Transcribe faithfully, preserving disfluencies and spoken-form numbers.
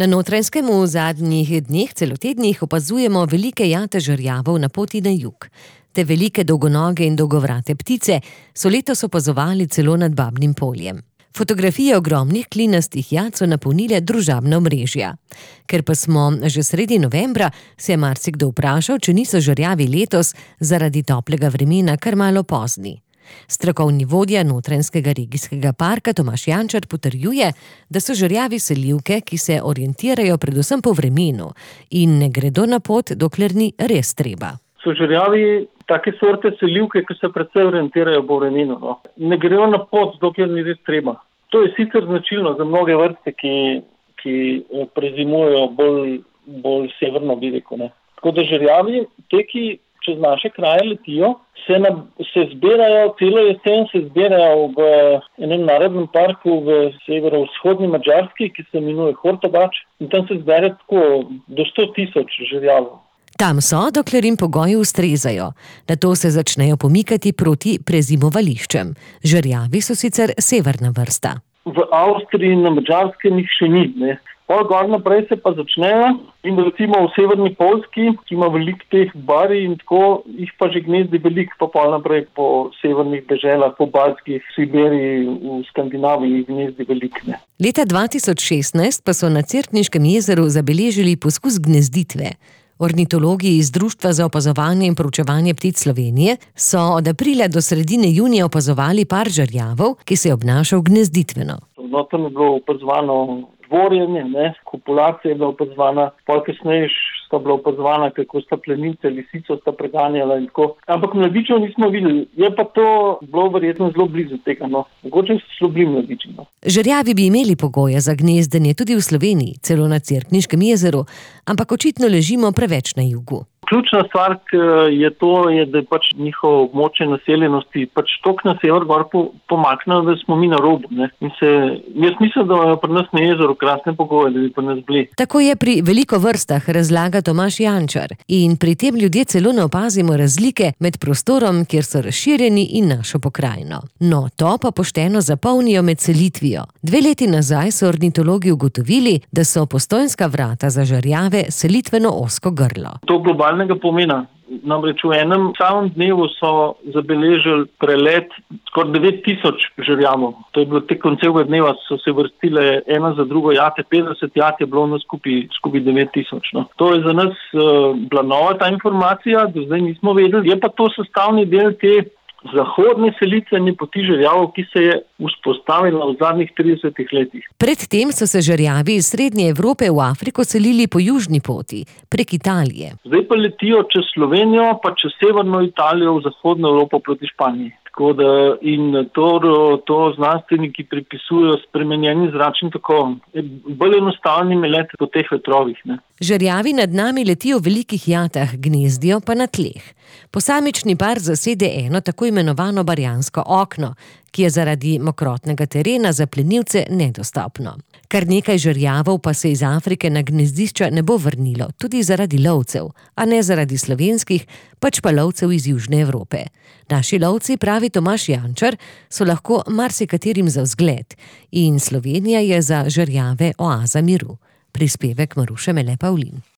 Na Notranjskem v zadnjih dneh, celo tednih, opazujemo velike jate žerjavov na poti na jug. Te velike dolgonoge in dolgovrate ptice so letos opazovali celo nad Babnim Poljem. Fotografije ogromnih klinastih jat so napolnile družabna omrežja. Ker pa smo že sredi novembra, se je marsikdo vprašal, če niso žerjavi letos zaradi toplega vremena kar malo pozni. Strokovni vodja Notranjskega regijskega parka Tomaž Jančar potrjuje, da so žerjavi selivke, ki se orientirajo predvsem po vremenu in ne gredo na pot, dokler ni res treba. So žerjavi take sorte selivke, ki se predvsem orientirajo po vremenu. No. Ne grejo na pot, dokler ni res treba. To je sicer značilno za mnoge vrste, ki, ki prezimujejo bolj, bolj severno, bi rekel. Ne. Tako da žerjavi, te, ki čez naše kraje letijo, se, na, se zbirajo, celo jesen se zbirajo v enem narodnem parku v severovzhodni Madžarski, ki se imenuje Hortobač, in tam se zbere tako do sto tisoč žerjavov. Tam so, dokler jim pogoji ustrezajo. Nato se začnejo pomikati proti prezimovališčem. Žerjavi so sicer severna vrsta. V Avstriji in na Madžarskem jih še ni, ne. Pol gor naprej se pa začnejo in recimo v severni Poljski, ki ima veliko teh barij in tako, jih pa že gnezdi veliko, pa pol naprej po severnih deželah, po Baltskih, Siberiji, v Skandinaviji jih gnezdi veliko, ne. Leta dva tisoč šestnajst pa so na Cerkniškem jezeru zabeležili poskus gnezditve. Ornitologi iz Društva za opazovanje in proučevanje ptic Slovenije so od aprila do sredine junija opazovali par žerjavov, ki se je obnašal gnezditveno. No, tam je bilo opazovano dvorjenje, ne, kopulacija je bila opazovana, pol kasneje sta bila opazovana, kako sta plenice, lisico sta preganjala in tako. Ampak mladičev nismo videli, je pa to bilo verjetno zelo blizu tega, no. Mogoče so zelo bili mladiči, no. Žerjavi bi imeli pogoje za gnezdenje tudi v Sloveniji, celo na Cerkniškem jezeru, ampak očitno ležimo preveč na jugu. Ključna stvar je to, je, da je pač njihovo območje naseljenosti pač toliko na sever gor pomaknilo, da smo mi na robu. Ne? In se, jaz mislim, da je pri nas na jezeru krasne pogoje, da bi pri nas bili. Tako je pri veliko vrstah, razlaga Tomaž Jančar. In pri tem ljudje celo ne opazimo razlike med prostorom, kjer so razširjeni, in našo pokrajino. No, to pa pošteno zapolnijo med selitvijo. Dve leti nazaj so ornitologi ugotovili, da so Postojnska vrata za žerjave selitveno ozko grlo. To globalnega pomena. Namreč v enem samem dnevu so zabeležili prelet skoraj devet tisoč žerjavov. To je bilo tekom celega dneva, so se vrstile ena za drugo jate, petdeset jat je bilo na skupaj, skupaj devet tisoč. No. To je za nas uh, bila nova ta informacija, do zdaj nismo vedeli. Je pa to sestavni del te zahodne selitvene poti žerjavov, ki se je vzpostavila v zadnjih tridesetih letih. Predtem so se žerjavi iz Srednje Evrope v Afriko selili po južni poti, prek Italije. Zdaj pa letijo čez Slovenijo, pa čez severno Italijo, v zahodno Evropo proti Španiji. Tako da in to, to znanstveniki pripisujejo spremenjeni zračni tokovom. Bolj enostavnimi leti po teh vetrovih. Ne. Žerjavi nad nami letijo v velikih jatah, gnezdijo pa na tleh. Posamični par zasede eno tako imenovano barjansko okno, ki je zaradi mokrotnega terena za plenilce nedostopno. Kar nekaj žerjavov pa se iz Afrike na gnezdišča ne bo vrnilo, tudi zaradi lovcev, a ne zaradi slovenskih, pač pa lovcev iz Južne Evrope. Naši lovci, pravi Tomaž Jančar, so lahko marsikaterim za vzgled in Slovenija je za žerjave oaza miru. Prispevek Maruše Mele Pavlin.